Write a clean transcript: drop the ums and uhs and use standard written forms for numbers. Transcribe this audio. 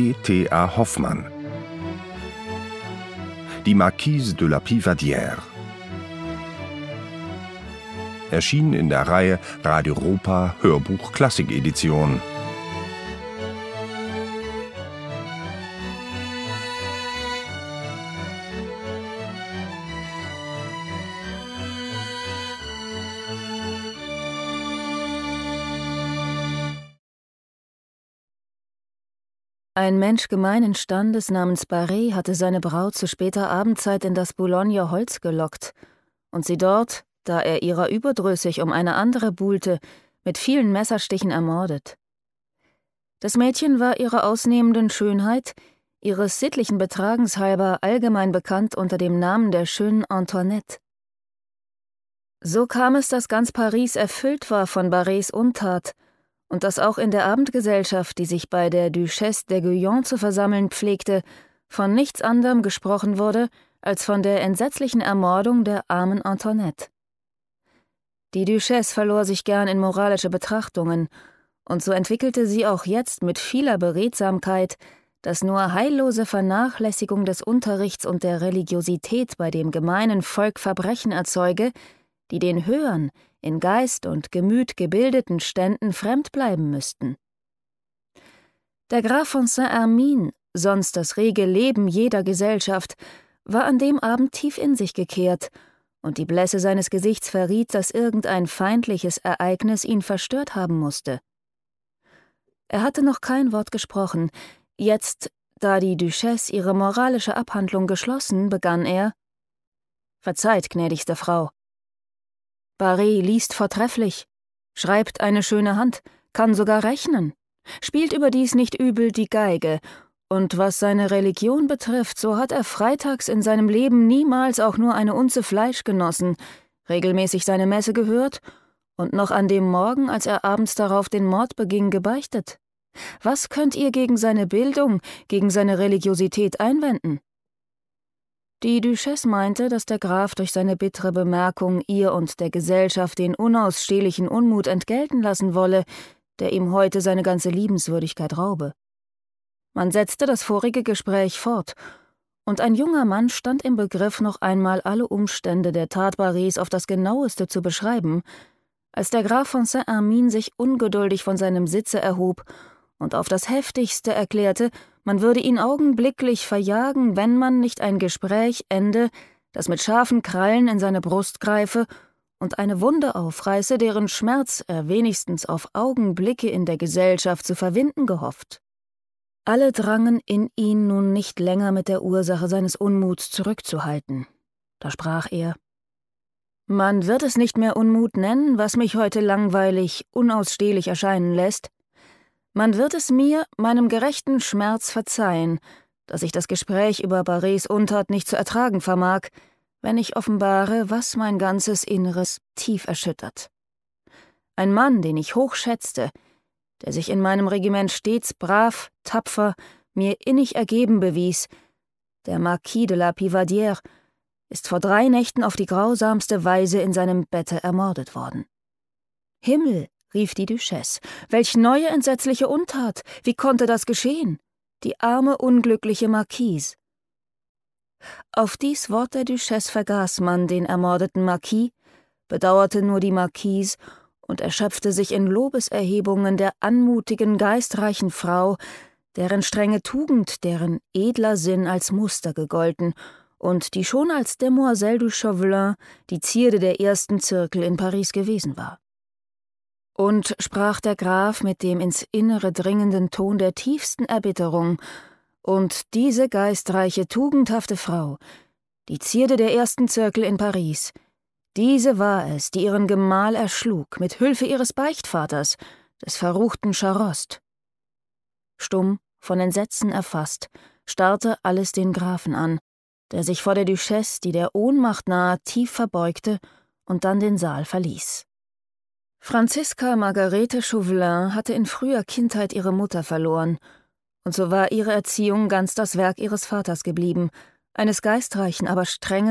E.T.A. Hoffmann. Die Marquise de la Pivadière. Erschien in der Reihe Radio Europa Hörbuch Klassikedition. Ein Mensch gemeinen Standes namens Barré hatte seine Braut zu später Abendzeit in das Boulogner Holz gelockt und sie dort, da er ihrer überdrüssig um eine andere buhlte, mit vielen Messerstichen ermordet. Das Mädchen war ihrer ausnehmenden Schönheit, ihres sittlichen Betragens halber allgemein bekannt unter dem Namen der schönen Antoinette. So kam es, dass ganz Paris erfüllt war von Barrés Untat und dass auch in der Abendgesellschaft, die sich bei der Duchesse d'Aiguillon zu versammeln pflegte, von nichts anderem gesprochen wurde, als von der entsetzlichen Ermordung der armen Antoinette. Die Duchesse verlor sich gern in moralische Betrachtungen, und so entwickelte sie auch jetzt mit vieler Beredsamkeit, dass nur heillose Vernachlässigung des Unterrichts und der Religiosität bei dem gemeinen Volk Verbrechen erzeuge, die den höheren, in Geist und Gemüt gebildeten Ständen fremd bleiben müssten. Der Graf von Saint-Hermine, sonst das rege Leben jeder Gesellschaft, war an dem Abend tief in sich gekehrt, und die Blässe seines Gesichts verriet, dass irgendein feindliches Ereignis ihn verstört haben musste. Er hatte noch kein Wort gesprochen. Jetzt, da die Duchesse ihre moralische Abhandlung geschlossen, begann er: »Verzeiht, gnädigste Frau. Barré liest vortrefflich, schreibt eine schöne Hand, kann sogar rechnen, spielt überdies nicht übel die Geige, und was seine Religion betrifft, so hat er freitags in seinem Leben niemals auch nur eine Unze Fleisch genossen, regelmäßig seine Messe gehört und noch an dem Morgen, als er abends darauf den Mord beging, gebeichtet. Was könnt ihr gegen seine Bildung, gegen seine Religiosität einwenden?« Die Duchesse meinte, dass der Graf durch seine bittere Bemerkung ihr und der Gesellschaft den unausstehlichen Unmut entgelten lassen wolle, der ihm heute seine ganze Liebenswürdigkeit raube. Man setzte das vorige Gespräch fort, und ein junger Mann stand im Begriff, noch einmal alle Umstände der Tat Barrés auf das Genaueste zu beschreiben, als der Graf von Saint-Hermine sich ungeduldig von seinem Sitze erhob und auf das Heftigste erklärte, man würde ihn augenblicklich verjagen, wenn man nicht ein Gespräch ende, das mit scharfen Krallen in seine Brust greife und eine Wunde aufreiße, deren Schmerz er wenigstens auf Augenblicke in der Gesellschaft zu verwinden gehofft. Alle drangen in ihn, nun nicht länger mit der Ursache seines Unmuts zurückzuhalten. Da sprach er: »Man wird es nicht mehr Unmut nennen, was mich heute langweilig, unausstehlich erscheinen lässt. Man wird es mir, meinem gerechten Schmerz, verzeihen, dass ich das Gespräch über Barrés Untat nicht zu ertragen vermag, wenn ich offenbare, was mein ganzes Inneres tief erschüttert. Ein Mann, den ich hoch schätzte, der sich in meinem Regiment stets brav, tapfer, mir innig ergeben bewies, der Marquis de la Pivadière, ist vor 3 Nächten auf die grausamste Weise in seinem Bette ermordet worden.« »Himmel«, rief die Duchesse, »welch neue entsetzliche Untat! Wie konnte das geschehen? Die arme, unglückliche Marquise!« Auf dies Wort der Duchesse vergaß man den ermordeten Marquis, bedauerte nur die Marquise und erschöpfte sich in Lobeserhebungen der anmutigen, geistreichen Frau, deren strenge Tugend, deren edler Sinn als Muster gegolten und die schon als Demoiselle du Chauvelin die Zierde der ersten Zirkel in Paris gewesen war. Und, sprach der Graf mit dem ins Innere dringenden Ton der tiefsten Erbitterung, und diese geistreiche, tugendhafte Frau, die Zierde der ersten Zirkel in Paris, diese war es, die ihren Gemahl erschlug, mit Hilfe ihres Beichtvaters, des verruchten Charost. Stumm, von Entsetzen erfasst, starrte alles den Grafen an, der sich vor der Duchesse, die der Ohnmacht nahe, tief verbeugte und dann den Saal verließ. Franziska Margarete Chauvelin hatte in früher Kindheit ihre Mutter verloren, und so war ihre Erziehung ganz das Werk ihres Vaters geblieben, eines geistreichen, aber strengen